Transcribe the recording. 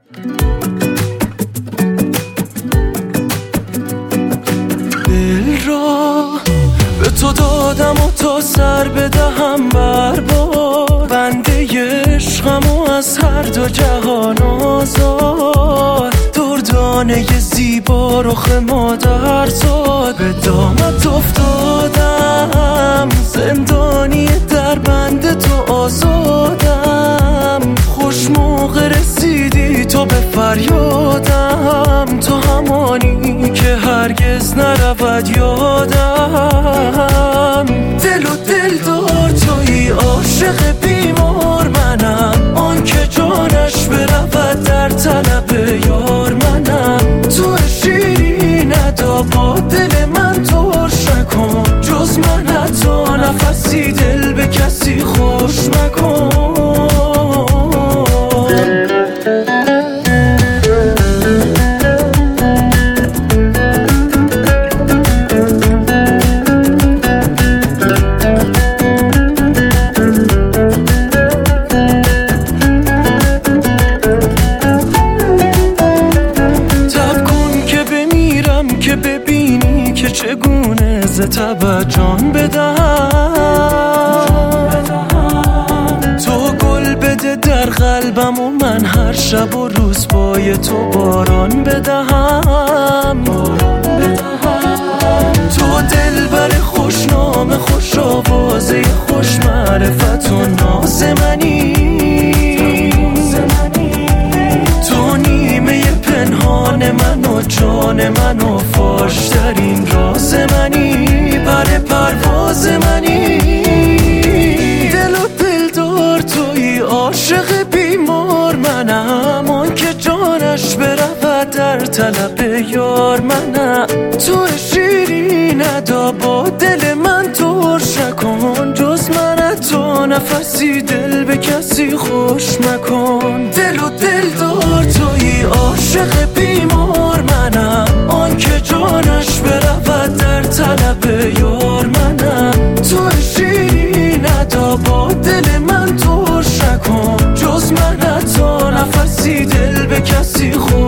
دل را به تو دادم و تا سر بدهم برباد، بنده عشقم و از هر دو جهان آزاد، دردانه زیبا رخ مادر زاد. به دامت افتادم زندانی در بند تو آزادم، خوش موقع رسیدی تو به فریادم، تو همانی که هرگز نرود یادم. دل و دل دار تویی، عاشق بیمار منم، آن که جانش برود در طلب یار منم. تو شیری ندا با دل من ترش نکن، جز من حتی نفسی دل به کسی خوش مکن. چگونه ز تب جان بدهم، تو گل بده در قلبم و من هر شب و روز پای تو باران بدهم. تو دلبر خوشنام، خوش آوازه، خوش معرفت و ناز منی، تو نیمه پنهان من و جان من و فاشترین راز منی، پر پرواز منی. دل و دل دار تویی، عاشق بیمار منم، آن که جانش برود در طلب یار منم. تو شیری ندا با دل من ترش نکن، جز من تو نفسی دل به کسی خوش مکن. دل و دل دار تویی، عاشق بیمار منم، آن که جانش برود در طلب یار منم. تو شیری ندا با دل من ترش نکن، جز من حتی نفسی دل به کسی خوش